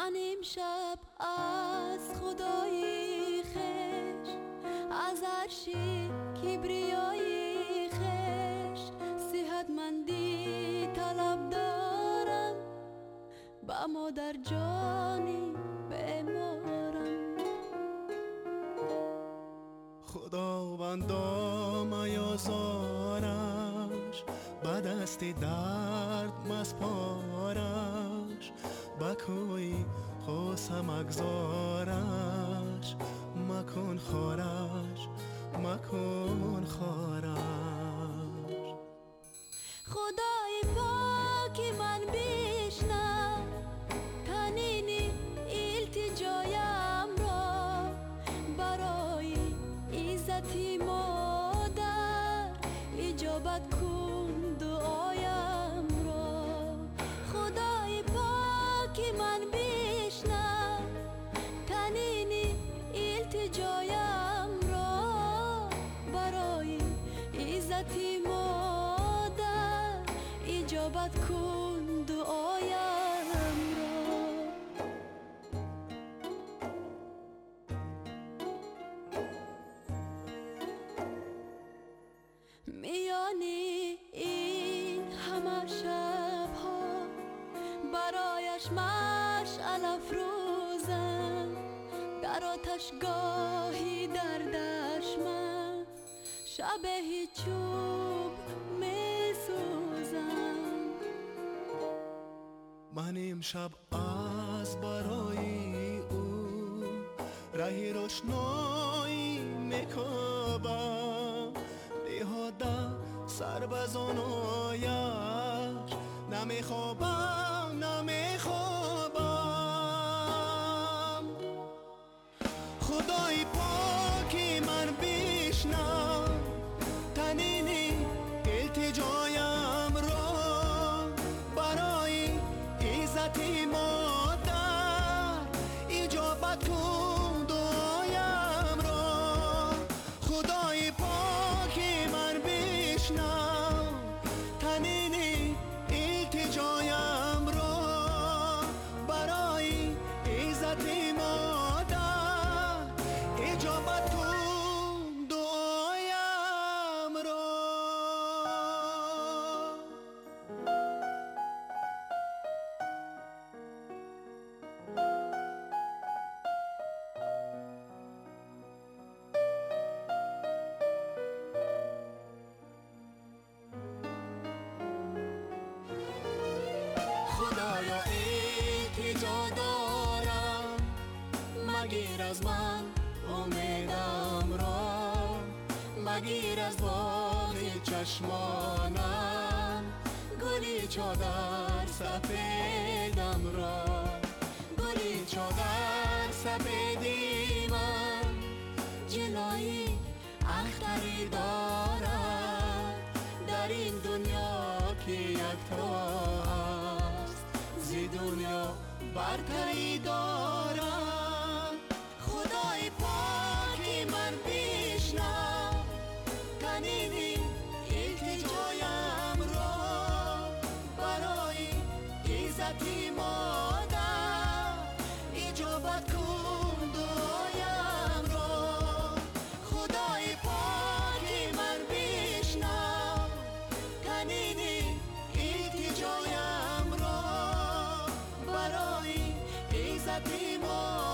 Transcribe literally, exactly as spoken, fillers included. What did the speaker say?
من امشب از خدایی خش، از عرشی کبریایی خش، صحتمندی طلب دارم، با مادر جانی بمارم. خداوندا میازارش، به دست درد مسپارش، به کوی خوسه مگذارش، مکن خارش مکن خارش. خدای پاک من بشنو تنین التجایم را، برای عزت مادر اجابت کن دعایم را. خدای پاک من بشنو تنین التجایم را، برای عزت مادر اجابت کن دعایم را. میانی این همه شبها برایش مشعل افروزم، در آتشگاهی در دشمن شبه چوب می سوزم. من امشب از برای او راه روشنایی میکوبم، نهاده سر به زانویش نمیخوابم نمیخوابم. خدای پاکی من بشنو تنین التجایم را، برای عزت مادر اجابت کن دعایم را. خدای پاکی من بشنو تنین التجایم را، برای عزت مادر اجابت کن دعایم را. خدایا التجا دارم، مگیر از من امیدم را، مگیر از باغ چشمانم گلی چادر سفیدم را. گلی چادر سفیدی من جلوی اختری دارد، در این دنیا که یکتاست زی دنیا برتری دارد. خدای پاکی من بشنو تنین التجایم را، برای عزت مادر اجابت کن دعایم را. خدای پاکی من بشنو تنین التجایم را، برای عزت مادر